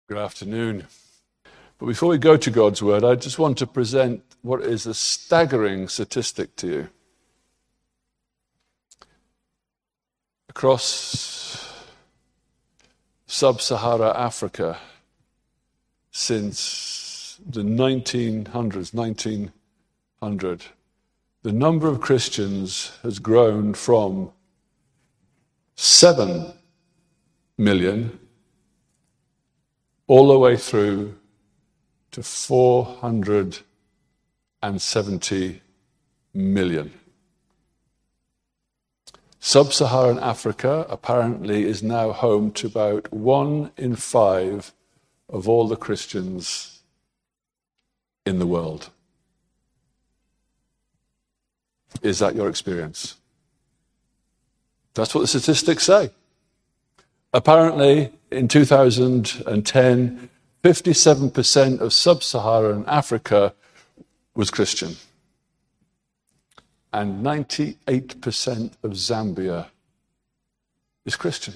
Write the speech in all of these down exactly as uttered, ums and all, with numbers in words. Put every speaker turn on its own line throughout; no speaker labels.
Good afternoon. But before we go to God's Word, I just want to present what is a staggering statistic to you. Across sub-Saharan Africa, since the nineteen hundreds, nineteen hundred, the number of Christians has grown from seven million all the way through to four hundred seventy million. Sub-Saharan Africa apparently is now home to about one in five of all the Christians in the world. Is that your experience? That's what the statistics say. Apparently, in two thousand ten, fifty-seven percent of sub-Saharan Africa was Christian. And ninety-eight percent of Zambia is Christian.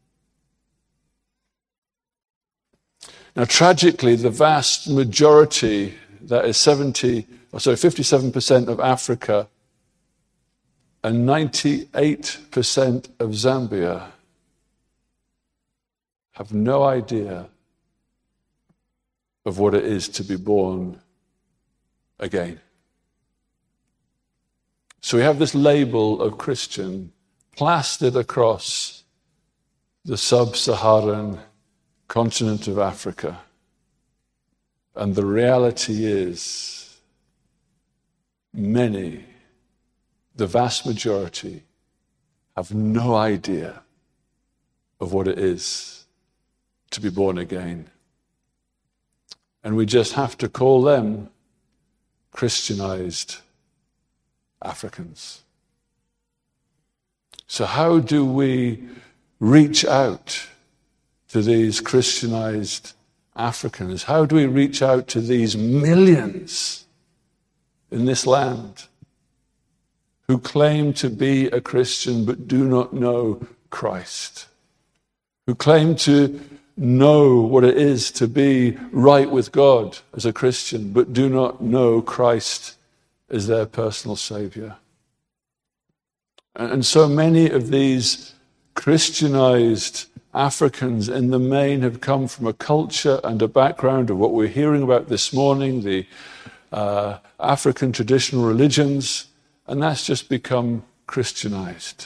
Now, tragically, the vast majority, that is seventy, or sorry, fifty-seven percent of Africa and ninety-eight percent of Zambia have no idea of what it is to be born again. So we have this label of Christian plastered across the sub-Saharan continent of Africa. And the reality is, many, the vast majority, have no idea of what it is to be born again. And we just have to call them Christianized Africans. So how do we reach out to these Christianized Africans? How do we reach out to these millions in this land who claim to be a Christian but do not know Christ? Who claim to know what it is to be right with God as a Christian, but do not know Christ as their personal Savior. And so many of these Christianized Africans in the main have come from a culture and a background of what we're hearing about this morning, the uh, African traditional religions, and that's just become Christianized.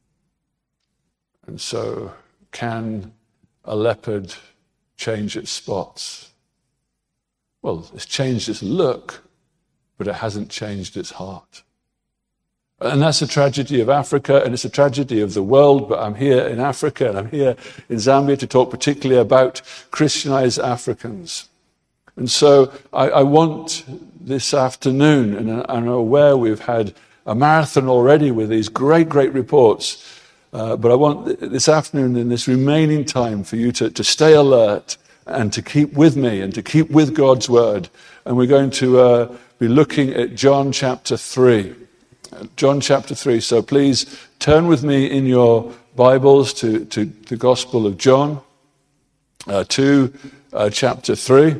And so can a leopard change its spots? Well, it's changed its look, but it hasn't changed its heart. And that's a tragedy of Africa, and it's a tragedy of the world, but I'm here in Africa, and I'm here in Zambia to talk particularly about Christianized Africans. And so I, I want this afternoon, and I'm aware we've had a marathon already with these great, great reports, Uh, but I want this afternoon in this remaining time for you to, to stay alert and to keep with me and to keep with God's Word. And we're going to uh, be looking at John chapter three. John chapter three. So please turn with me in your Bibles to, to the Gospel of John, uh, to uh, chapter three.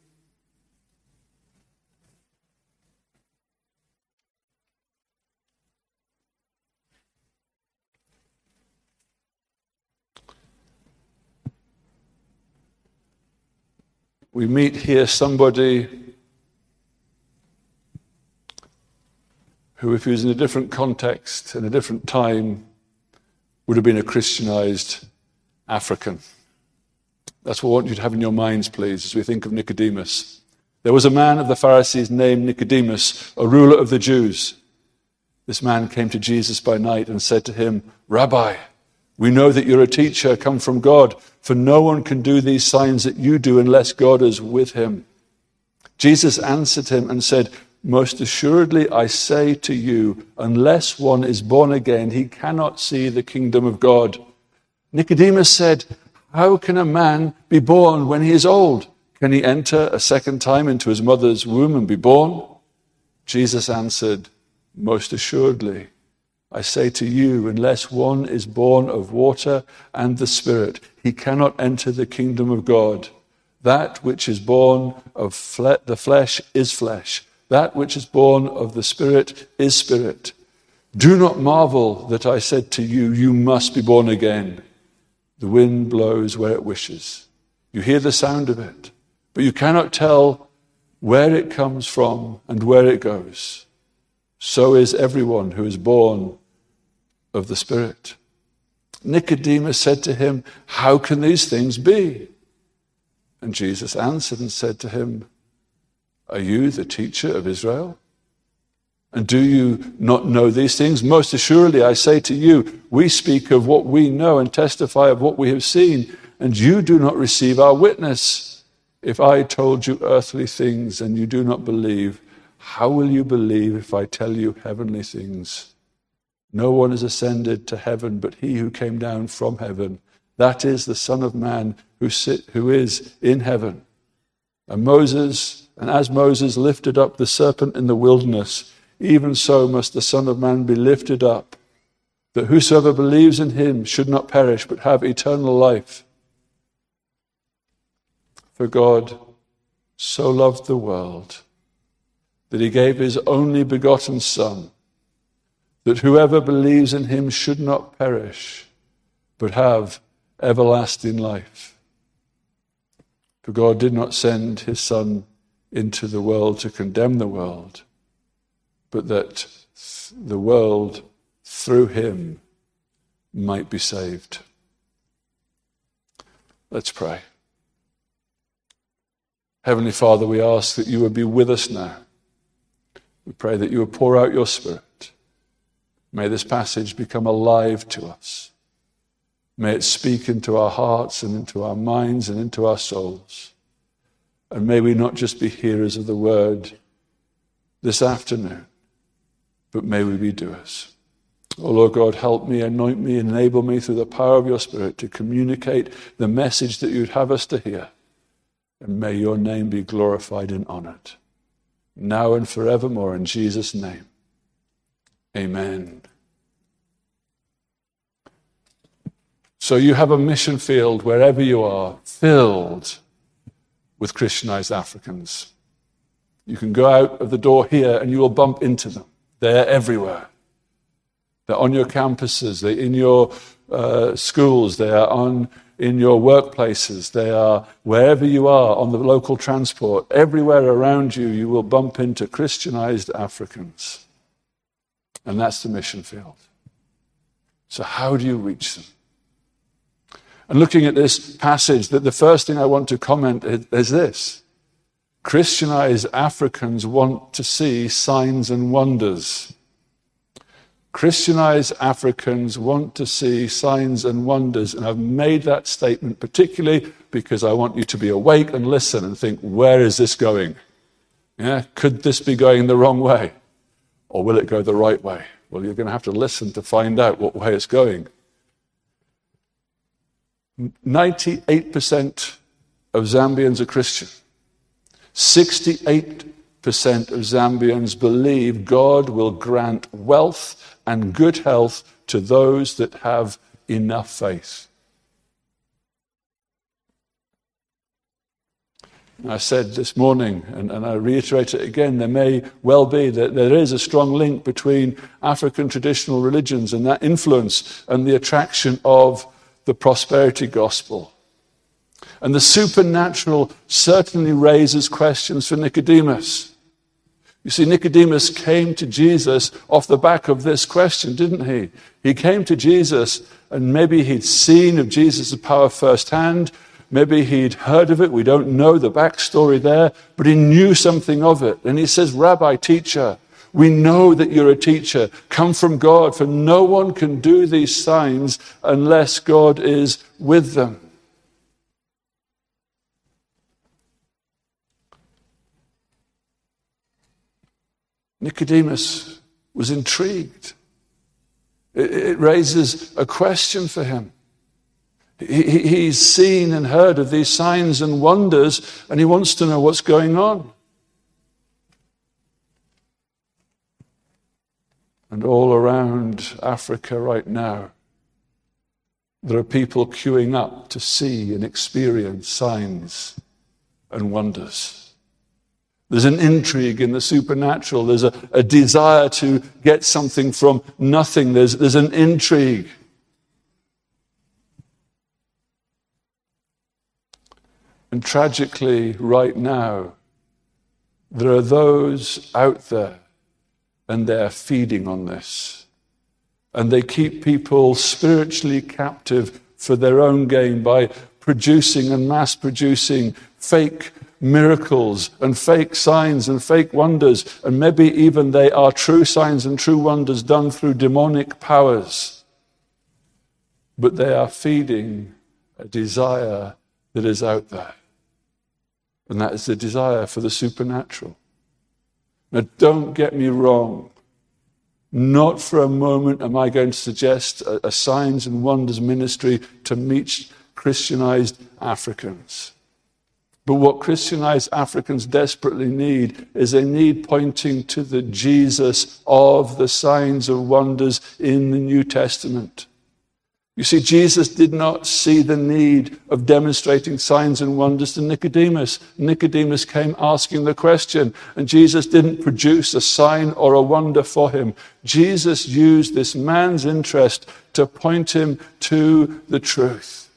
We meet here somebody who, if he was in a different context, in a different time, would have been a Christianized African. That's what I want you to have in your minds, please, as we think of Nicodemus. There was a man of the Pharisees named Nicodemus, a ruler of the Jews. This man came to Jesus by night and said to him, "Rabbi, we know that you're a teacher come from God, for no one can do these signs that you do unless God is with him." Jesus answered him and said, "Most assuredly I say to you, unless one is born again, he cannot see the kingdom of God." Nicodemus said, "How can a man be born when he is old? Can he enter a second time into his mother's womb and be born?" Jesus answered, "Most assuredly I say to you, unless one is born of water and the Spirit, he cannot enter the kingdom of God. That which is born of fle- the flesh is flesh. That which is born of the Spirit is spirit. Do not marvel that I said to you, you must be born again. The wind blows where it wishes. You hear the sound of it, but you cannot tell where it comes from and where it goes. So is everyone who is born of the Spirit. Nicodemus said to him, how can these things be? And Jesus answered and said to him, are you the teacher of Israel? And do you not know these things? Most assuredly, I say to you, we speak of what we know and testify of what we have seen, and you do not receive our witness. If I told you earthly things and you do not believe, how will you believe if I tell you heavenly things? No one has ascended to heaven but he who came down from heaven. That is the Son of Man who sit, who is in heaven. And Moses, and as Moses lifted up the serpent in the wilderness, even so must the Son of Man be lifted up, that whosoever believes in him should not perish but have eternal life. For God so loved the world that he gave his only begotten Son, that whoever believes in him should not perish but have everlasting life. For God did not send his Son into the world to condemn the world, but that the world through him might be saved. Let's pray. Heavenly Father, we ask that you would be with us now. We pray that you would pour out your Spirit. May this passage become alive to us. May it speak into our hearts and into our minds and into our souls. And may we not just be hearers of the word this afternoon, but may we be doers. Oh Lord God, help me, anoint me, enable me through the power of your Spirit to communicate the message that you'd have us to hear. And may your name be glorified and honored, now and forevermore, in Jesus' name. Amen. So you have a mission field wherever you are, filled with Christianized Africans. You can go out of the door here and you will bump into them. They're everywhere. They're on your campuses, they're in your uh, schools, they are on in your workplaces, they are wherever you are, on the local transport. Everywhere around you, you will bump into Christianized Africans. And that's the mission field. So how do you reach them? And looking at this passage, that the first thing I want to comment is this. Christianized Africans want to see signs and wonders. Christianized Africans want to see signs and wonders. And I've made that statement particularly because I want you to be awake and listen and think, where is this going? Yeah, could this be going the wrong way? Or will it go the right way? Well, you're going to have to listen to find out what way it's going. ninety-eight percent of Zambians are Christian. sixty-eight percent of Zambians believe God will grant wealth and good health to those that have enough faith. I said this morning, and, and I reiterate it again, there may well be that there is a strong link between African traditional religions and that influence and the attraction of the prosperity gospel. And the supernatural certainly raises questions for Nicodemus. You see, Nicodemus came to Jesus off the back of this question, didn't he? He came to Jesus, and maybe he'd seen of Jesus' power firsthand. Maybe he'd heard of it. We don't know the backstory there, but he knew something of it. And he says, Rabbi, teacher, we know that you're a teacher, come from God, for no one can do these signs unless God is with them. Nicodemus was intrigued. It, it raises a question for him. He, he's seen and heard of these signs and wonders, and he wants to know what's going on. And all around Africa right now, there are people queuing up to see and experience signs and wonders. There's an intrigue in the supernatural. There's a, a desire to get something from nothing. There's, there's an intrigue. And tragically, right now, there are those out there, and they're feeding on this. And they keep people spiritually captive for their own gain by producing and mass producing fake miracles and fake signs and fake wonders. And maybe even they are true signs and true wonders done through demonic powers. But they are feeding a desire that is out there. And that is the desire for the supernatural. Now, don't get me wrong. Not for a moment am I going to suggest a, a signs and wonders ministry to meet Christianized Africans. But what Christianized Africans desperately need is they need pointing to the Jesus of the signs and wonders in the New Testament. You see, Jesus did not see the need of demonstrating signs and wonders to Nicodemus. Nicodemus came asking the question, and Jesus didn't produce a sign or a wonder for him. Jesus used this man's interest to point him to the truth.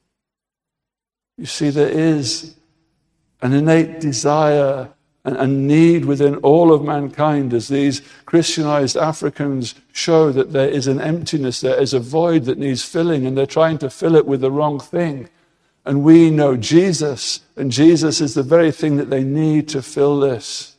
You see, there is an innate desire and a need within all of mankind, as these Christianized Africans show, that there is an emptiness, there is a void that needs filling, and they're trying to fill it with the wrong thing. And we know Jesus, and Jesus is the very thing that they need to fill this.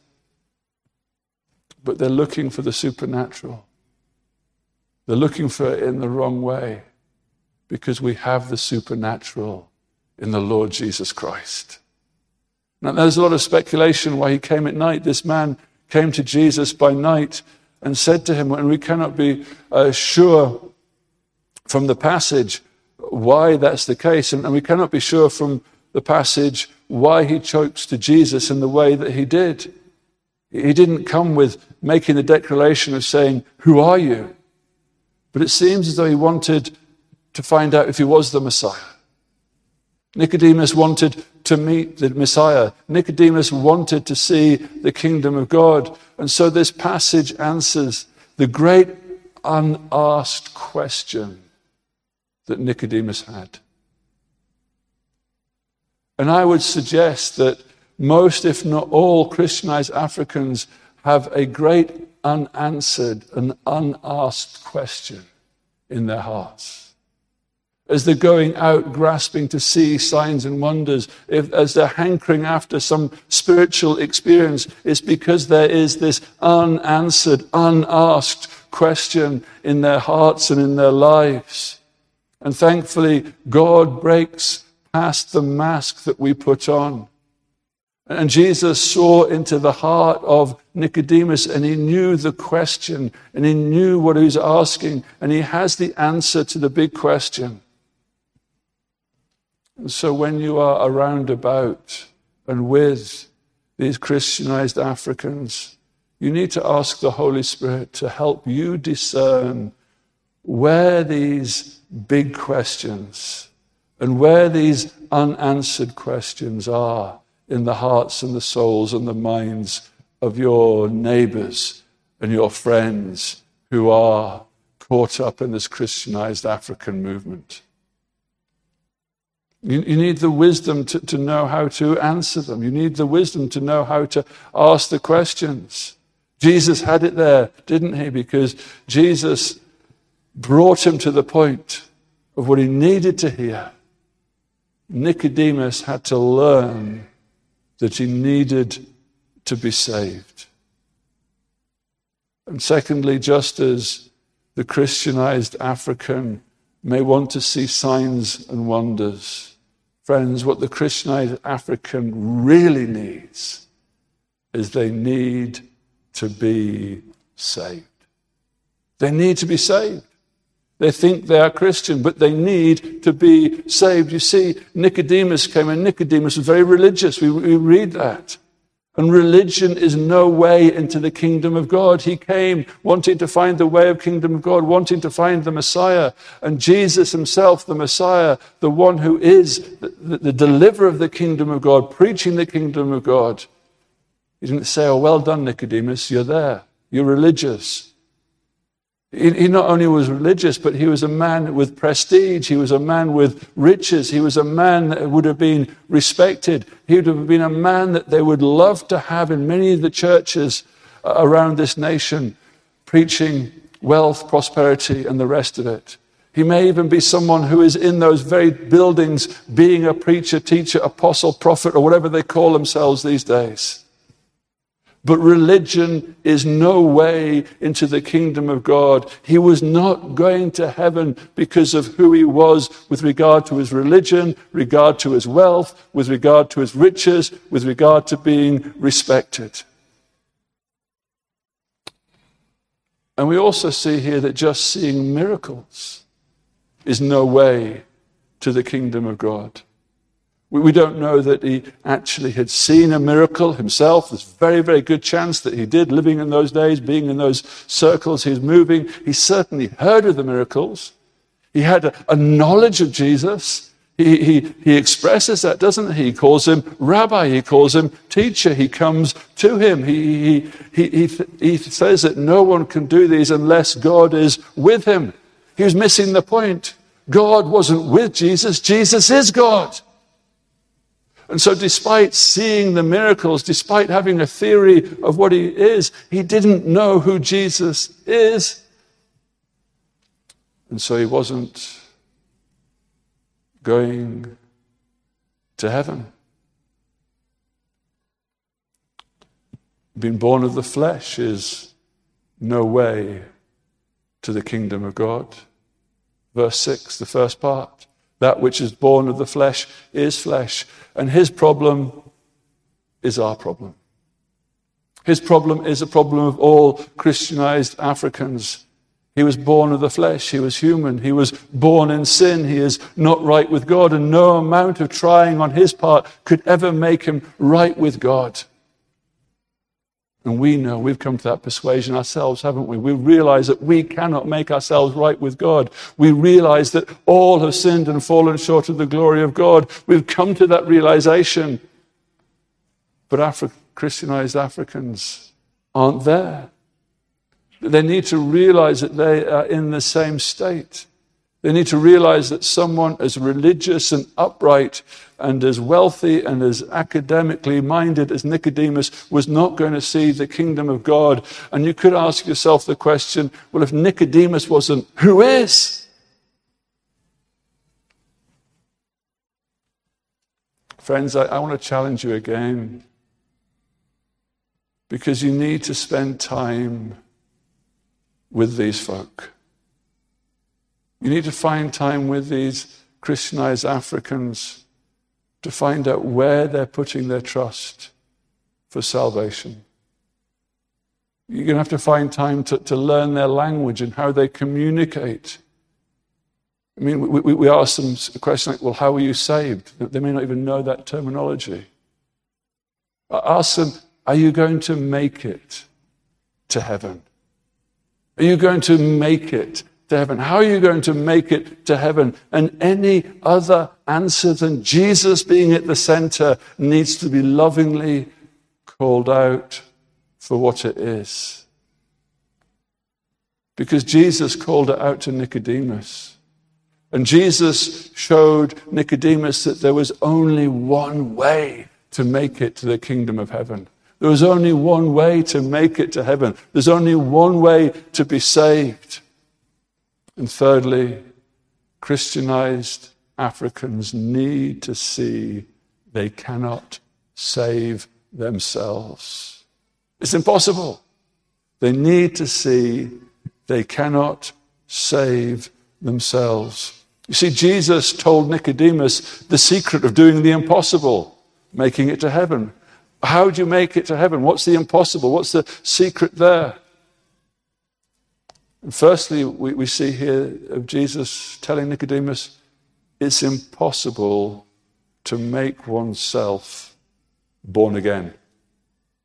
But they're looking for the supernatural. They're looking for it in the wrong way, because we have the supernatural in the Lord Jesus Christ. Now, there's a lot of speculation why he came at night. This man came to Jesus by night and said to him, and we cannot be uh, sure from the passage why that's the case, and, and we cannot be sure from the passage why he chose to Jesus in the way that he did. He didn't come with making the declaration of saying, "Who are you?" But it seems as though he wanted to find out if he was the Messiah. Nicodemus wanted to meet the Messiah. Nicodemus wanted to see the kingdom of God. And so this passage answers the great unasked question that Nicodemus had. And I would suggest that most, if not all, Christianized Africans have a great unanswered and unasked question in their hearts. As they're going out grasping to see signs and wonders, if, as they're hankering after some spiritual experience, it's because there is this unanswered, unasked question in their hearts and in their lives. And thankfully, God breaks past the mask that we put on. And Jesus saw into the heart of Nicodemus, and he knew the question, and he knew what he was asking, and he has the answer to the big question. And so when you are around about and with these Christianized Africans, you need to ask the Holy Spirit to help you discern where these big questions and where these unanswered questions are in the hearts and the souls and the minds of your neighbors and your friends who are caught up in this Christianized African movement. You, you need the wisdom to, to know how to answer them. You need the wisdom to know how to ask the questions. Jesus had it there, didn't he? Because Jesus brought him to the point of what he needed to hear. Nicodemus had to learn that he needed to be saved. And secondly, just as the Christianized African may want to see signs and wonders, friends, what the Christianized African really needs is they need to be saved. They need to be saved. They think they are Christian, but they need to be saved. You see, Nicodemus came, and Nicodemus was very religious. We, we read that. And religion is no way into the kingdom of God. He came wanting to find the way of kingdom of God, wanting to find the Messiah. And Jesus himself, the Messiah, the one who is the, the, the deliverer of the kingdom of God, preaching the kingdom of God. He didn't say, oh, well done, Nicodemus, you're there. You're religious. He, he not only was religious, but he was a man with prestige. He was a man with riches. He was a man that would have been respected. He would have been a man that they would love to have in many of the churches around this nation, preaching wealth, prosperity, and the rest of it. He may even be someone who is in those very buildings being a preacher, teacher, apostle, prophet, or whatever they call themselves these days. But religion is no way into the kingdom of God. He was not going to heaven because of who he was with regard to his religion, regard to his wealth, with regard to his riches, with regard to being respected. And we also see here that just seeing miracles is no way to the kingdom of God. We don't know that he actually had seen a miracle himself. There's a very, very good chance that he did, living in those days, being in those circles he's moving. He certainly heard of the miracles. He had a, a knowledge of Jesus. He, he, he expresses that, doesn't he? He calls him rabbi. He calls him teacher. He comes to him. He, he, he, he, he says that no one can do these unless God is with him. He was missing the point. God wasn't with Jesus. Jesus is God. And so despite seeing the miracles, despite having a theory of what he is, he didn't know who Jesus is. And so he wasn't going to heaven. Being born of the flesh is no way to the kingdom of God. Verse six, the first part. That which is born of the flesh is flesh. And his problem is our problem. His problem is a problem of all Christianized Africans. He was born of the flesh. He was human. He was born in sin. He is not right with God. And no amount of trying on his part could ever make him right with God. And we know, we've come to that persuasion ourselves, haven't we? We realize that we cannot make ourselves right with God. We realize that all have sinned and fallen short of the glory of God. We've come to that realization. But Afri- Christianized Africans aren't there. They need to realize that they are in the same state. They need to realize that someone as religious and upright and as wealthy and as academically minded as Nicodemus was not going to see the kingdom of God. And you could ask yourself the question, well, if Nicodemus wasn't, who is? Friends, I, I want to challenge you again, because you need to spend time with these folk. You need to find time with these Christianized Africans to find out where they're putting their trust for salvation. You're going to have to find time to, to learn their language and how they communicate. I mean, we, we, we ask them a question like, well, how are you saved? They may not even know that terminology. Ask them, are you going to make it to heaven? Are you going to make it to heaven? How are you going to make it to heaven? And any other answer than Jesus being at the center needs to be lovingly called out for what it is. Because Jesus called it out to Nicodemus. And Jesus showed Nicodemus that there was only one way to make it to the kingdom of heaven. There was only one way to make it to heaven. There's only one way to be saved. And thirdly, Christianized Africans need to see they cannot save themselves. It's impossible. They need to see they cannot save themselves. You see, Jesus told Nicodemus the secret of doing the impossible, making it to heaven. How do you make it to heaven? What's the impossible? What's the secret there? And firstly, we, we see here of Jesus telling Nicodemus, it's impossible to make oneself born again.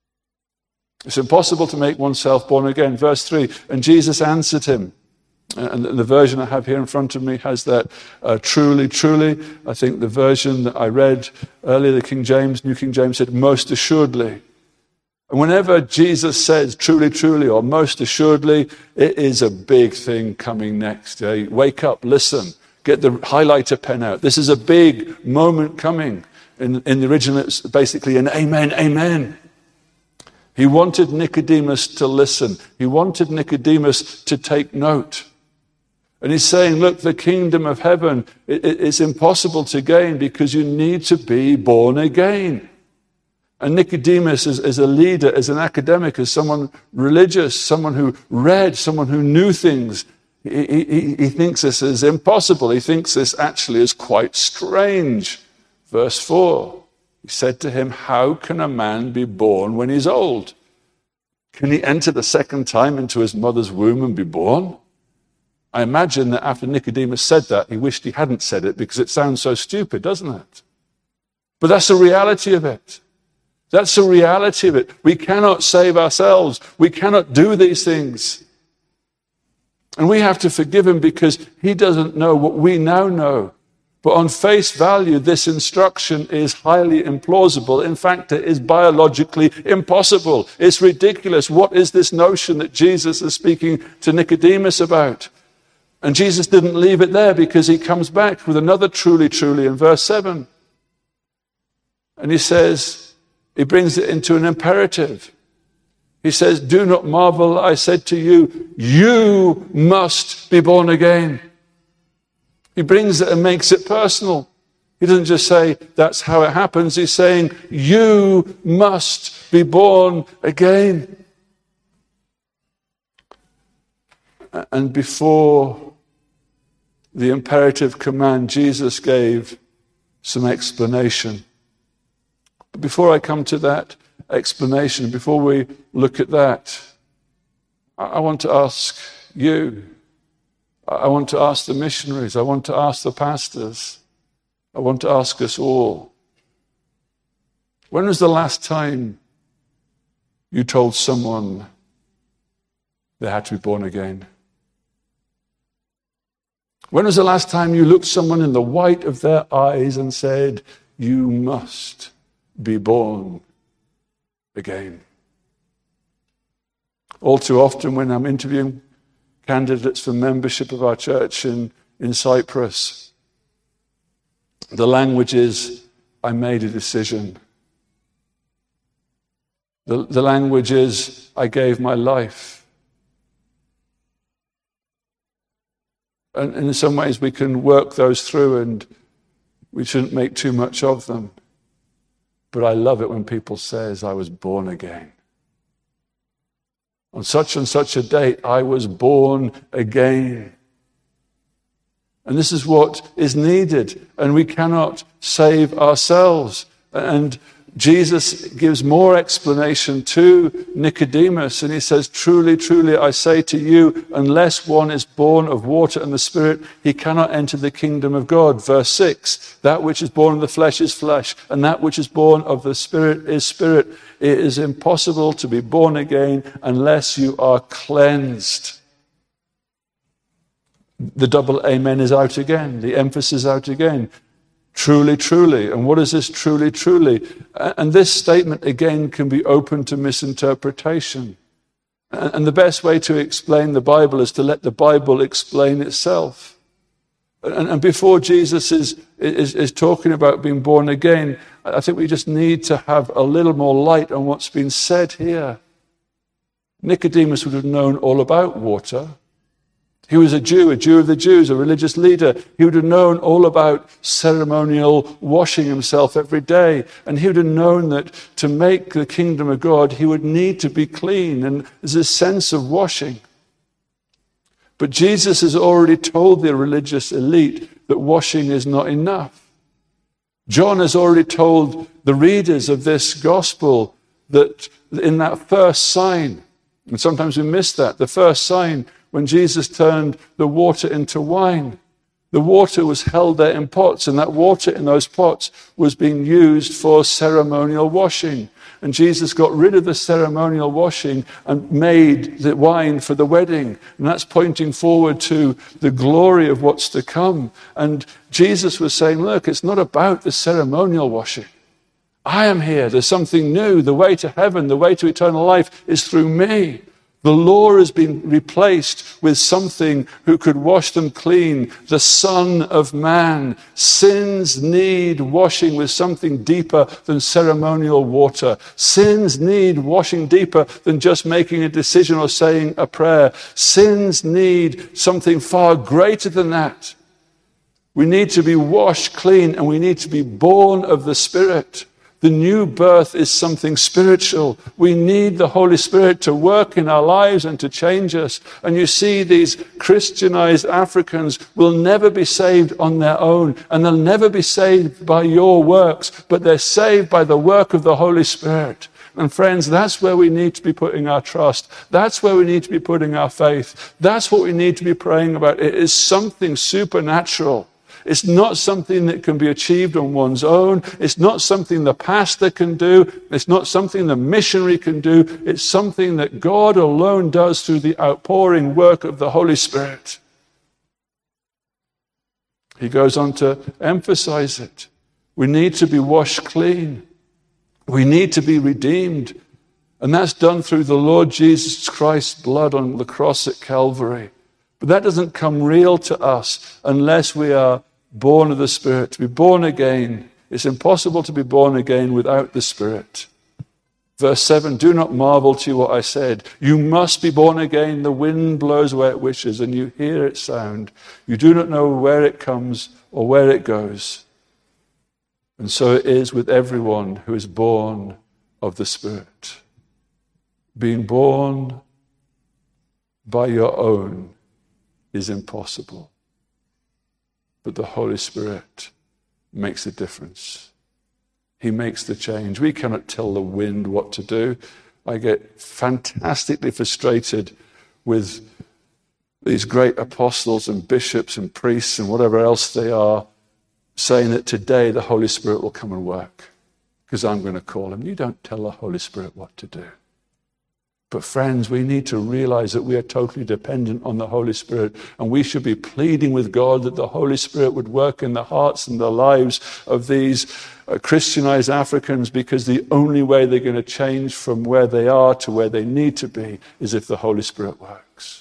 It's impossible to make oneself born again. Verse three, and Jesus answered him. And the version I have here in front of me has that uh, truly, truly. I think the version that I read earlier, the King James, New King James said, most assuredly. And whenever Jesus says truly, truly, or most assuredly, it is a big thing coming next. Uh, wake up, listen, get the highlighter pen out. This is a big moment coming. In, in the original, it's basically an amen, amen. He wanted Nicodemus to listen. He wanted Nicodemus to take note. And he's saying, look, the kingdom of heaven is impossible to gain because you need to be born again. And Nicodemus is, is a leader, as an academic, as someone religious, someone who read, someone who knew things. He, he, he thinks this is impossible. He thinks this actually is quite strange. Verse four, he said to him, how can a man be born when he's old? Can he enter the second time into his mother's womb and be born? I imagine that after Nicodemus said that, he wished he hadn't said it because it sounds so stupid, doesn't it? But that's the reality of it. That's the reality of it. We cannot save ourselves. We cannot do these things. And we have to forgive him because he doesn't know what we now know. But on face value, this instruction is highly implausible. In fact, it is biologically impossible. It's ridiculous. What is this notion that Jesus is speaking to Nicodemus about? And Jesus didn't leave it there because he comes back with another truly, truly in verse seven. And he says, he brings it into an imperative. He says, do not marvel, I said to you, you must be born again. He brings it and makes it personal. He doesn't just say, that's how it happens. He's saying, you must be born again. And before the imperative command, Jesus gave some explanation. But before I come to that explanation, before we look at that, I want to ask you, I want to ask the missionaries, I want to ask the pastors, I want to ask us all, when was the last time you told someone they had to be born again? When was the last time you looked someone in the white of their eyes and said, you must be born again? All too often when I'm interviewing candidates for membership of our church in, in Cyprus, the language is, I made a decision. The, the language is, I gave my life. And in some ways we can work those through and we shouldn't make too much of them. But I love it when people say, I was born again. On such and such a date, I was born again. And this is what is needed. And we cannot save ourselves. And Jesus gives more explanation to Nicodemus, and he says, truly, truly, I say to you, unless one is born of water and the Spirit, he cannot enter the kingdom of God. Verse six, that which is born of the flesh is flesh, and that which is born of the Spirit is spirit. It is impossible to be born again unless you are cleansed. The double amen is out again, the emphasis out again. Truly, truly. And what is this truly, truly? And this statement, again, can be open to misinterpretation. And the best way to explain the Bible is to let the Bible explain itself. And before Jesus is, is, is talking about being born again, I think we just need to have a little more light on what's been said here. Nicodemus would have known all about water. He was a Jew, a Jew of the Jews, a religious leader. He would have known all about ceremonial washing himself every day. And he would have known that to make the kingdom of God, he would need to be clean. And there's a sense of washing. But Jesus has already told the religious elite that washing is not enough. John has already told the readers of this gospel that in that first sign, and sometimes we miss that, the first sign, when Jesus turned the water into wine, the water was held there in pots, and that water in those pots was being used for ceremonial washing. And Jesus got rid of the ceremonial washing and made the wine for the wedding. And that's pointing forward to the glory of what's to come. And Jesus was saying, look, it's not about the ceremonial washing. I am here. There's something new. The way to heaven, the way to eternal life is through me. The law has been replaced with something who could wash them clean, the Son of Man. Sins need washing with something deeper than ceremonial water. Sins need washing deeper than just making a decision or saying a prayer. Sins need something far greater than that. We need to be washed clean, and we need to be born of the Spirit. The new birth is something spiritual. We need the Holy Spirit to work in our lives and to change us. And you see, these Christianized Africans will never be saved on their own, and they'll never be saved by your works, but they're saved by the work of the Holy Spirit. And friends, that's where we need to be putting our trust. That's where we need to be putting our faith. That's what we need to be praying about. It is something supernatural. It's not something that can be achieved on one's own. It's not something the pastor can do. It's not something the missionary can do. It's something that God alone does through the outpouring work of the Holy Spirit. He goes on to emphasize it. We need to be washed clean. We need to be redeemed. And that's done through the Lord Jesus Christ's blood on the cross at Calvary. But that doesn't come real to us unless we are born of the Spirit. To be born again, it's impossible to be born again without the Spirit. Verse seven, do not marvel to what I said. You must be born again. The wind blows where it wishes, and you hear its sound. You do not know where it comes or where it goes. And so it is with everyone who is born of the Spirit. Being born by your own is impossible. But the Holy Spirit makes a difference. He makes the change. We cannot tell the wind what to do. I get fantastically frustrated with these great apostles and bishops and priests and whatever else they are, saying that today the Holy Spirit will come and work because I'm going to call him. You don't tell the Holy Spirit what to do. But friends, we need to realize that we are totally dependent on the Holy Spirit, and we should be pleading with God that the Holy Spirit would work in the hearts and the lives of these uh, Christianized Africans, because the only way they're going to change from where they are to where they need to be is if the Holy Spirit works.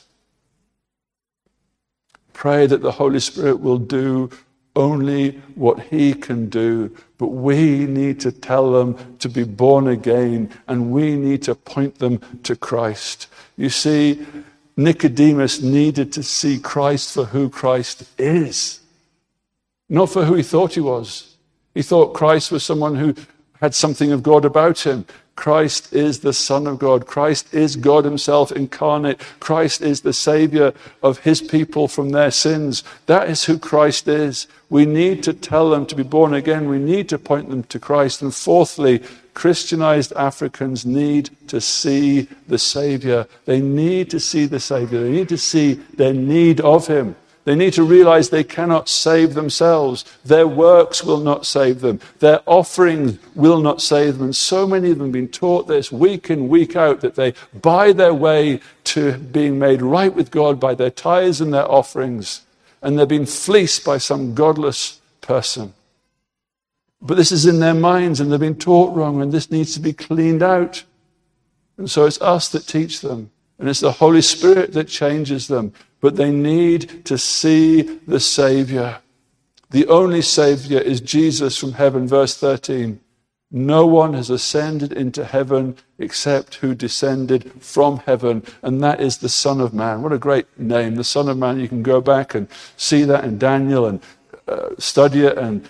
Pray that the Holy Spirit will do only what he can do, but we need to tell them to be born again, and we need to point them to Christ. You see, Nicodemus needed to see Christ for who Christ is, not for who he thought he was. He thought Christ was someone who had something of God about him. Christ is the Son of God. Christ is God himself incarnate. Christ is the Savior of his people from their sins. That is who Christ is. We need to tell them to be born again. We need to point them to Christ. And fourthly, Christianized Africans need to see the Savior. They need to see the Savior. They need to see their need of him. They need to realize they cannot save themselves. Their works will not save them. Their offerings will not save them. And so many of them have been taught this week in, week out, that they buy their way to being made right with God by their tithes and their offerings. And they're being fleeced by some godless person. But this is in their minds, and they've been taught wrong, and this needs to be cleaned out. And so it's us that teach them. And it's the Holy Spirit that changes them. But they need to see the Savior. The only Savior is Jesus from heaven. Verse thirteen. No one has ascended into heaven except who descended from heaven, and that is the Son of Man. What a great name, the Son of Man. You can go back and see that in Daniel and uh, study it and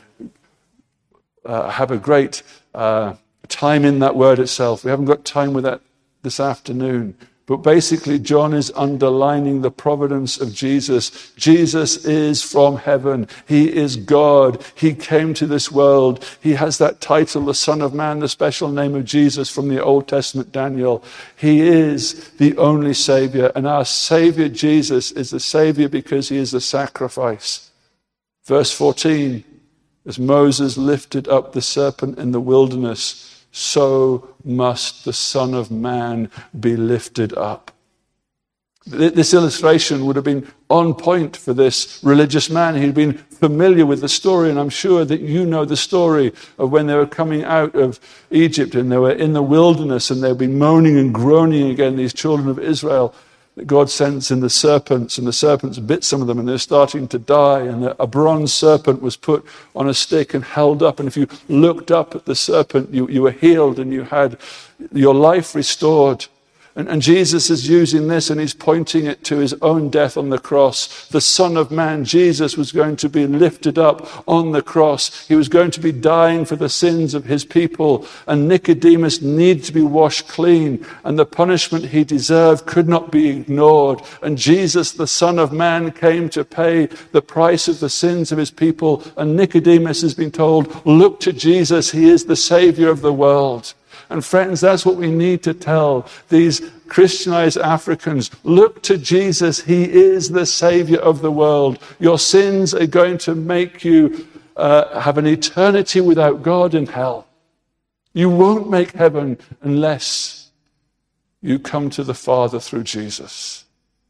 uh, have a great uh, time in that word itself. We haven't got time with that this afternoon. But basically, John is underlining the providence of Jesus. Jesus is from heaven. He is God. He came to this world. He has that title, the Son of Man, the special name of Jesus from the Old Testament Daniel. He is the only Savior. And our Savior, Jesus, is the Savior because he is the sacrifice. Verse fourteen, as Moses lifted up the serpent in the wilderness, so must the Son of Man be lifted up. This illustration would have been on point for this religious man. He'd been familiar with the story, and I'm sure that you know the story of when they were coming out of Egypt and they were in the wilderness and they'd been moaning and groaning again, these children of Israel, that God sends in the serpents, and the serpents bit some of them and they're starting to die, and a bronze serpent was put on a stick and held up, and if you looked up at the serpent, you, you were healed and you had your life restored. And, and Jesus is using this and he's pointing it to his own death on the cross. The Son of Man, Jesus, was going to be lifted up on the cross. He was going to be dying for the sins of his people. And Nicodemus needed to be washed clean. And the punishment he deserved could not be ignored. And Jesus, the Son of Man, came to pay the price of the sins of his people. And Nicodemus has been told, look to Jesus. He is the Savior of the world. And friends, that's what we need to tell these Christianized Africans. Look to Jesus. He is the Savior of the world. Your sins are going to make you uh, have an eternity without God in hell. You won't make heaven unless you come to the Father through Jesus.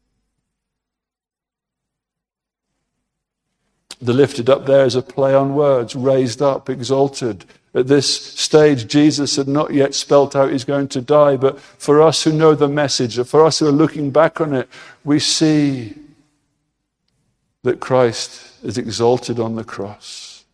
The lifted up there is a play on words, raised up, exalted. At this stage, Jesus had not yet spelt out he's going to die, but for us who know the message, for us who are looking back on it, we see that Christ is exalted on the cross.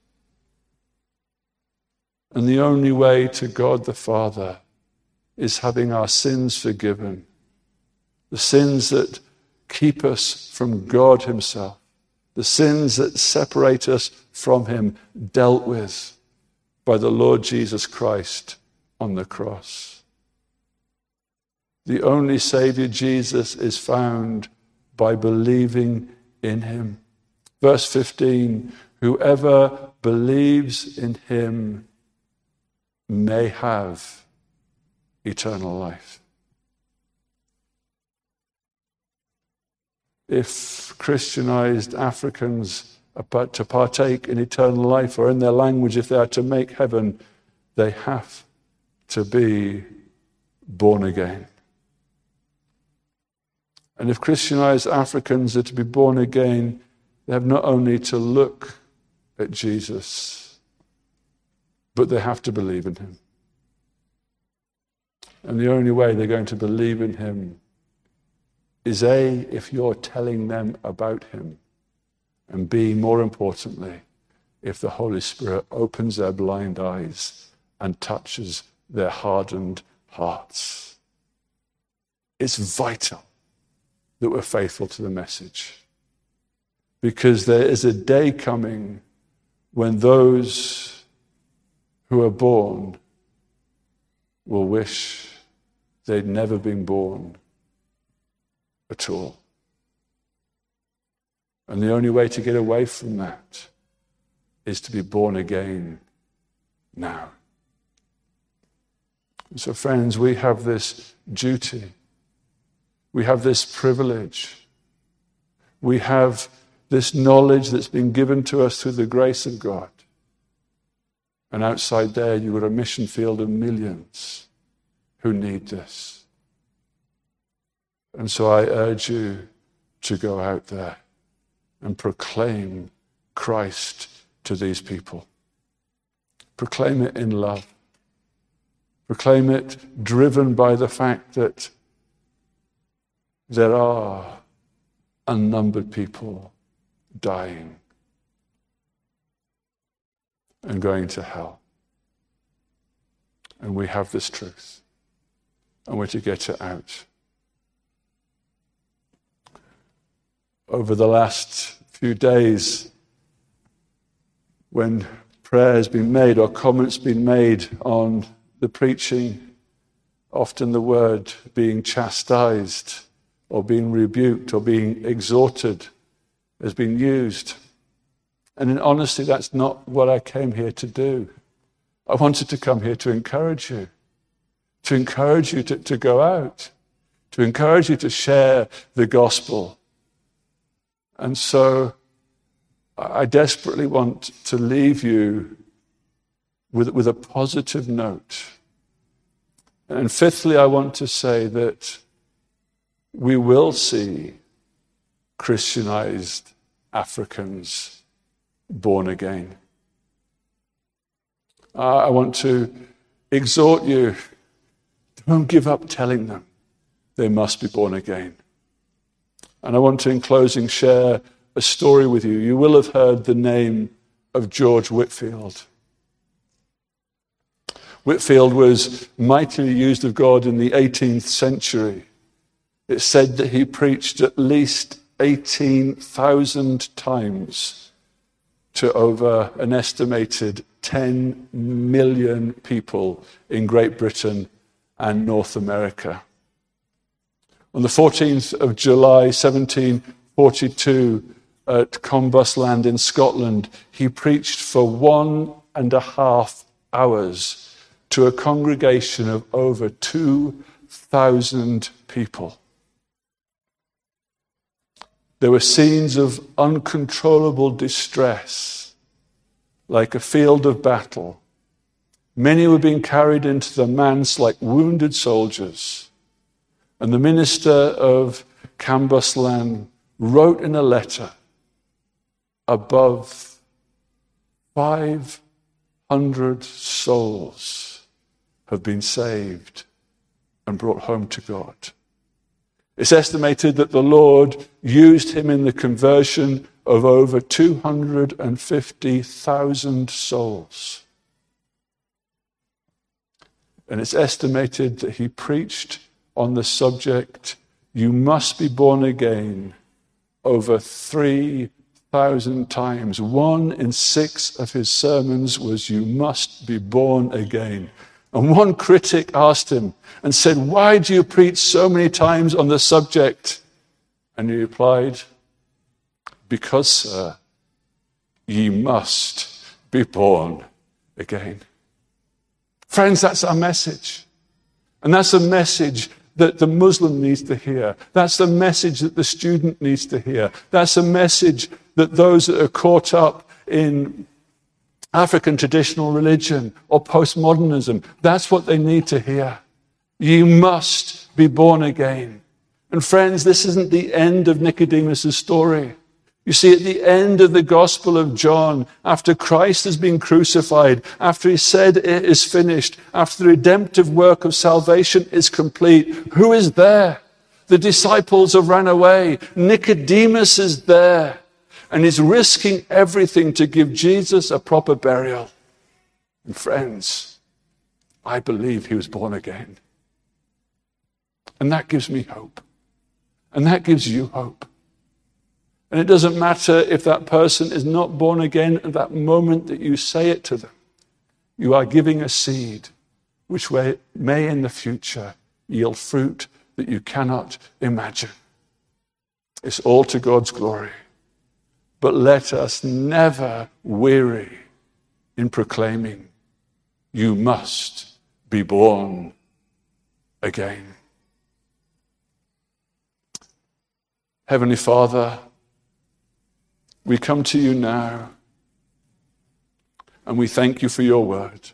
And the only way to God the Father is having our sins forgiven, the sins that keep us from God himself, the sins that separate us from him, dealt with by the Lord Jesus Christ on the cross. The only Savior, Jesus, is found by believing in him. Verse fifteen, whoever believes in him may have eternal life. If Christianized Africans are to partake in eternal life, or in their language, if they are to make heaven, they have to be born again. And if Christianized Africans are to be born again, they have not only to look at Jesus, but they have to believe in him. And the only way they're going to believe in him is A, if you're telling them about him, and B, more importantly, if the Holy Spirit opens their blind eyes and touches their hardened hearts. It's vital that we're faithful to the message, because there is a day coming when those who are born will wish they'd never been born at all. And the only way to get away from that is to be born again now. And so, friends, we have this duty. We have this privilege. We have this knowledge that's been given to us through the grace of God. And outside there, you've got a mission field of millions who need this. And so I urge you to go out there and proclaim Christ to these people. Proclaim it in love. Proclaim it driven by the fact that there are unnumbered people dying and going to hell. And we have this truth, and we're to get it out. Over the last few days, when prayer has been made or comments been made on the preaching, often the word being chastised or being rebuked or being exhorted has been used. And in honesty, that's not what I came here to do. I wanted to come here to encourage you, to encourage you to, to go out, to encourage you to share the gospel. And so I desperately want to leave you with, with a positive note And fifthly, I want to say that we will see Christianized Africans born again. Uh, I want to exhort you, don't give up telling them they must be born again. And I want to, in closing, share a story with you. You will have heard the name of George Whitefield. Whitefield was mightily used of God in the eighteenth century. It's said that he preached at least eighteen thousand times to over an estimated ten million people in Great Britain and North America. On the fourteenth of July, seventeen forty-two, at Combusland in Scotland, he preached for one and a half hours to a congregation of over two thousand people. There were scenes of uncontrollable distress, like a field of battle. Many were being carried into the manse like wounded soldiers. And the minister of Cambuslang wrote in a letter, above five hundred souls have been saved and brought home to God. It's estimated that the Lord used him in the conversion of over two hundred fifty thousand souls. And it's estimated that he preached on the subject, you must be born again, over three thousand times. One in six of his sermons was, you must be born again. And one critic asked him and said, why do you preach so many times on the subject? And he replied, because, sir, ye must be born again. Friends, that's our message. And that's a message that the Muslim needs to hear. That's the message that the student needs to hear. That's a message that those that are caught up in African traditional religion or postmodernism, that's what they need to hear. You must be born again. And friends, this isn't the end of Nicodemus' story. You see, at the end of the Gospel of John, after Christ has been crucified, after he said it is finished, after the redemptive work of salvation is complete, who is there? The disciples have run away. Nicodemus is there, and he's risking everything to give Jesus a proper burial. And friends, I believe he was born again. And that gives me hope. And that gives you hope. And it doesn't matter if that person is not born again at that moment that you say it to them. You are giving a seed which may in the future yield fruit that you cannot imagine. It's all to God's glory. But let us never weary in proclaiming, you must be born again. Heavenly Father, we come to you now, and we thank you for your word.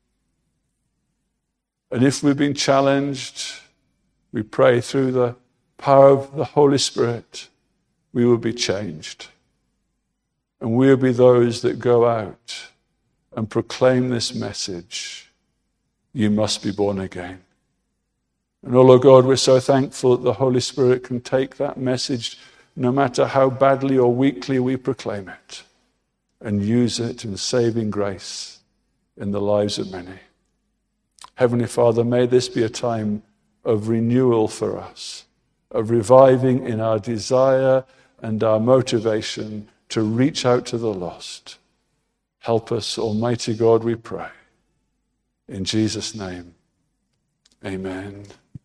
And if we've been challenged, we pray through the power of the Holy Spirit, we will be changed. And we'll be those that go out and proclaim this message. You must be born again. And oh Lord God, we're so thankful that the Holy Spirit can take that message, no matter how badly or weakly we proclaim it, and use it in saving grace in the lives of many. Heavenly Father, may this be a time of renewal for us, of reviving in our desire and our motivation to reach out to the lost. Help us, Almighty God, we pray. In Jesus' name, amen.